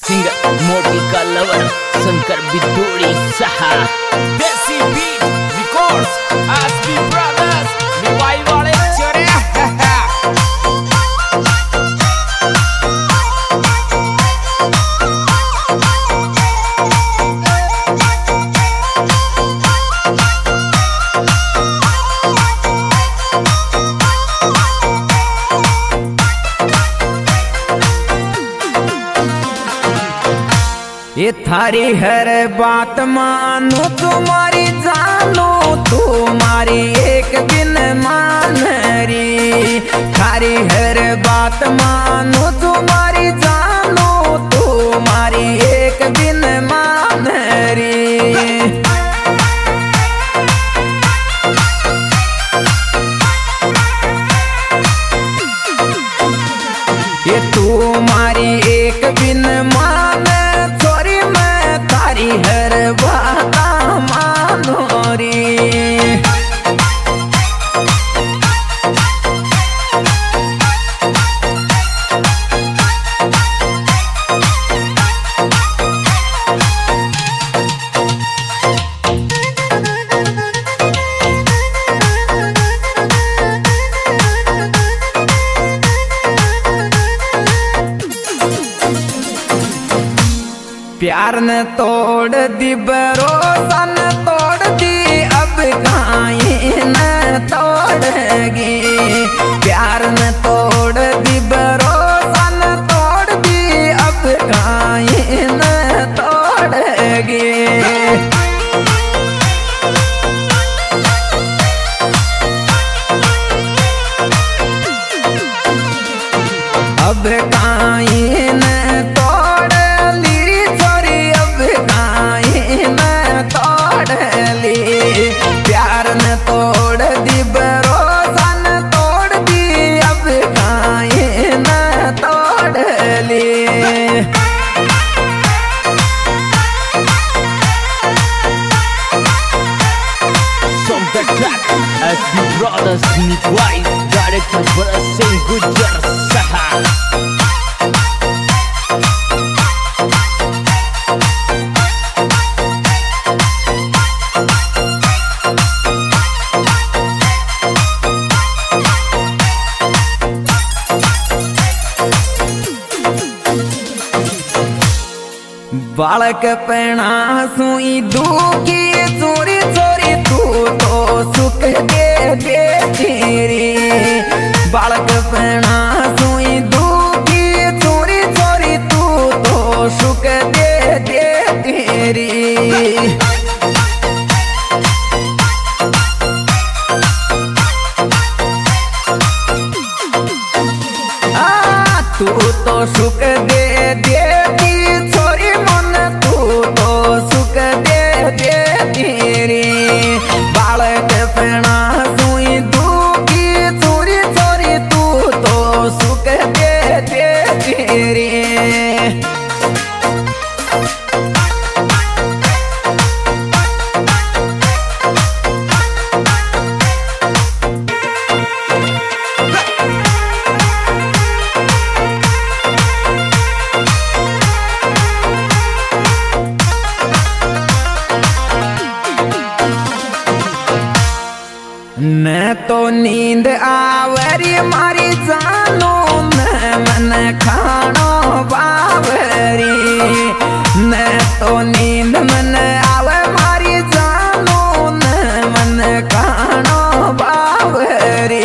Singer मोटी का lover Shankar Bidhuri सहा देसी बीट रिकॉर्ड्स एसपी ब्रदर्स निवाई वाले चरे ये थारी हर बात मानो तुम्हारी जानो तुम्हारी एक दिन मान री थारी हर बात मानो तुम्हारी जानो तुम्हारी एक दिन मान री ये तुम्हारी एक दिन मान हर बात मानो रे प्यार न तोड़ दी भरोसा न तोड़ दी अब काहे न तोड़गी प्यार न तोड़ दी भरोसा न तोड़ दी अब काहे न तोड़गी अब काहे न प्यार न तोड़ दी भरोसा न तोड़ दी अब काहे न तोड़ ली From the track SB Brothers Niwai Director Barasin Gujar Saha बालक पहना सुई दुखी चोरी चोरी तू तो सुख दे तेरी बालक पहना सुई दुखी चोरी चोरी तू तो सुख दे तेरी तू तो सुख दे देती छोरी मन तू तो सुख दे तेरी बालक पहना सुई दुखी चोरी चोरी तू तो सुख दे तेरी न तो नींद आवरी मारी जानो न मन खानो बावरी न तो नींद मन आवे मारी जानो न मन खानो बावरी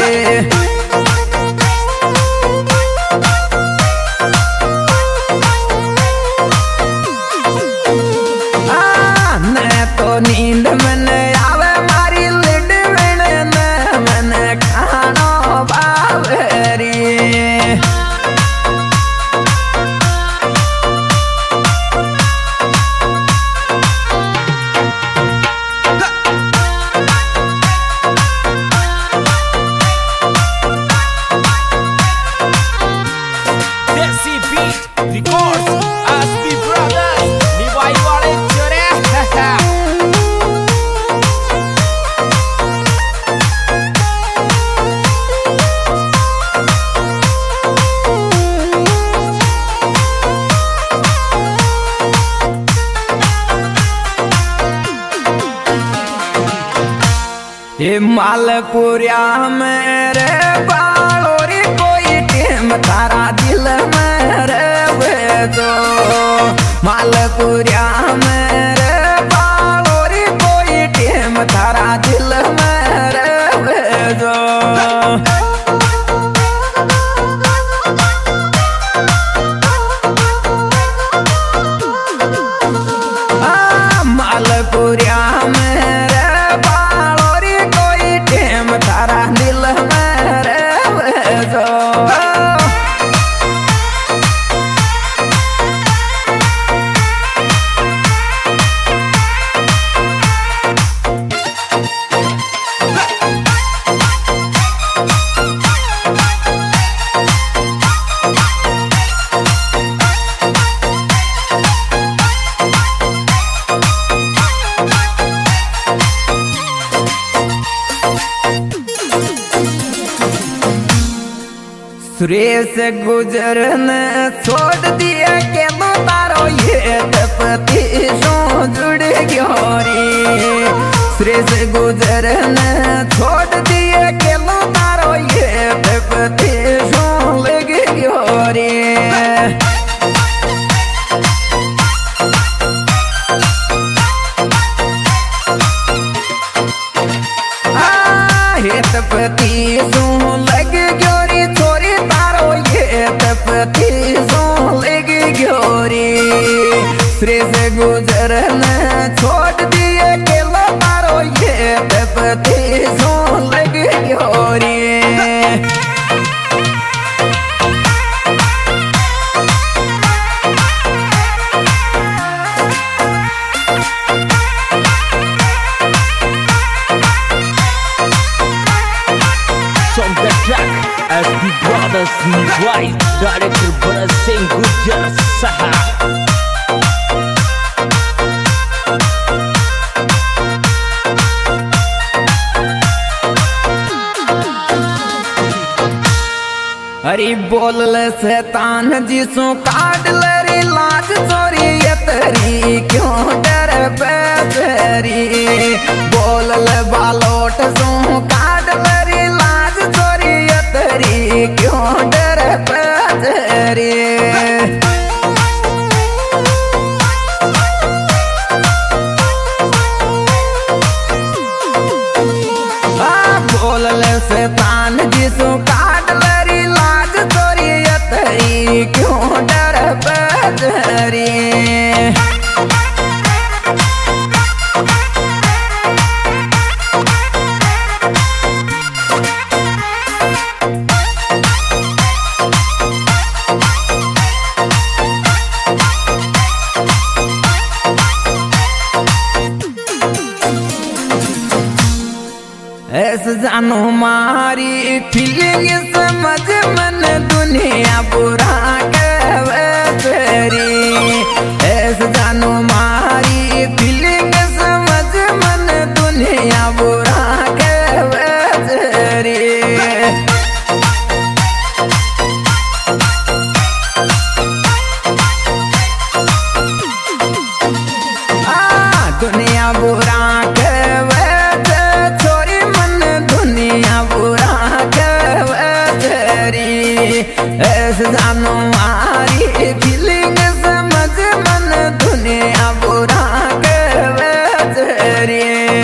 न तो नींद मन आवे मारी खानो बावरी ये मालपुरिया मेरे बालों रे कोई टेम तारा दिल में रे दो मालपुरिया मेरे बालों रे कोई टेम तारा दिल में रे दो मालपुरिया मेरे बालों रे कोई टेम तारा दिल में रे दो सुरेश गुजरने छोड़ दिया के तारो ये पति सो जुड़ गयो रे सुरेश गुजरने छोड़ दिया के तारो ये पति सो लग गयो रे पति सो लग गयो रे छोरी तारो ये पति सो लग गयो रे सुरेश गुजरने छोड़ दिए के तारो ये पति सो लग गयो रे From the track SB Brothers Miguel Director Bharat Singh Gujar Saha हरी बोल शैतान जिसो काट ले लाज चोरी ये तेरी क्यों डर बेरी बोल बालोट सो काट ले लाज चोरी ये तेरी क्यों डर बेरी बोल शैतान जिसो काट ले लाज चोरी ये तेरी क्यों डर बेरी ऐसे जानो मारी फीलिंग समझ मन दुनिया बुरा कहवे तेरी ऐसे जानो मारी फीलिंग समझ मन दुनिया बुरा कहवे तेरी दुनिया बुरा कहवे छोरी मन दुनिया बुरा कहवे तेरी ऐसे जानो मारी फीलिंग समझ मन दुनिया बुरा कहवे तेरी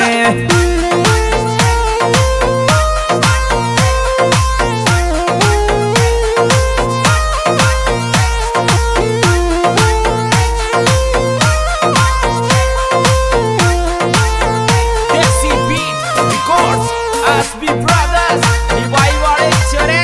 Desi Beat Records SB Brothers Miguel वाले चोरे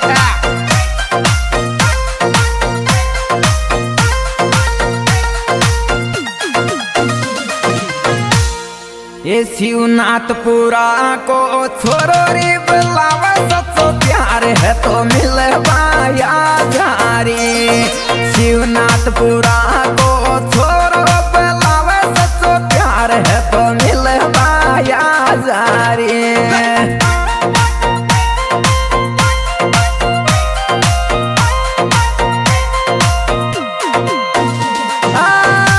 ये शिवनाथपुरा को छोरो रे बुलावा सच्चो प्यार है तो मिल पाया जारी शिवनाथपुरा को छोरो बुलावा सच्चो प्यार है तो मिल पाया जारी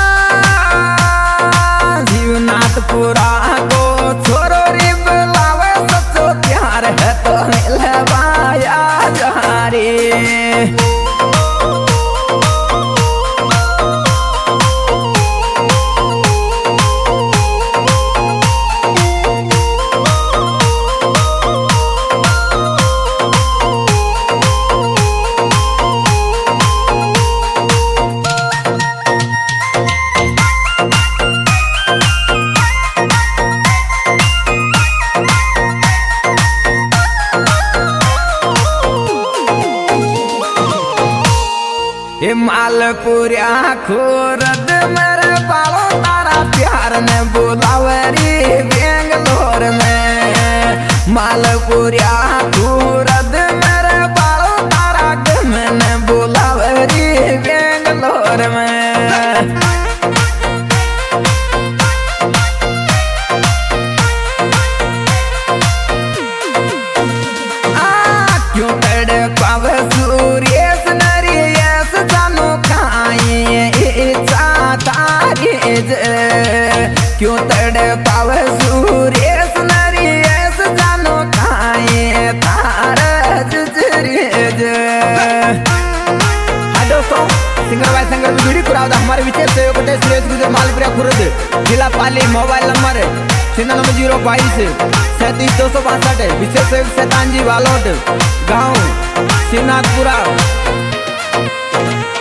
शिवनाथपुरा को छोरो रे बुलावे मालपुरिया खुरद मेरे बालो तारा प्यार ने बुलावरी बेंगलोर में मालपुरिया खुरद मेरे बालो तारा ने बुलावरी बेंगलोर में क्यों तड़े पावे सूर्य नरियस जानो खाए तारज जरियज। हाय दोस्तों, सिंगर भाई सिंगर वीडियो कुरावदा हमारे विशेष सहयोग से सुरेश गुजर मालपुरिया खुर्द जिला पाली। Mobile number 022 37 262। विशेष सहयोग शैतान जी वालोट गाँव शिवनाथपुरा।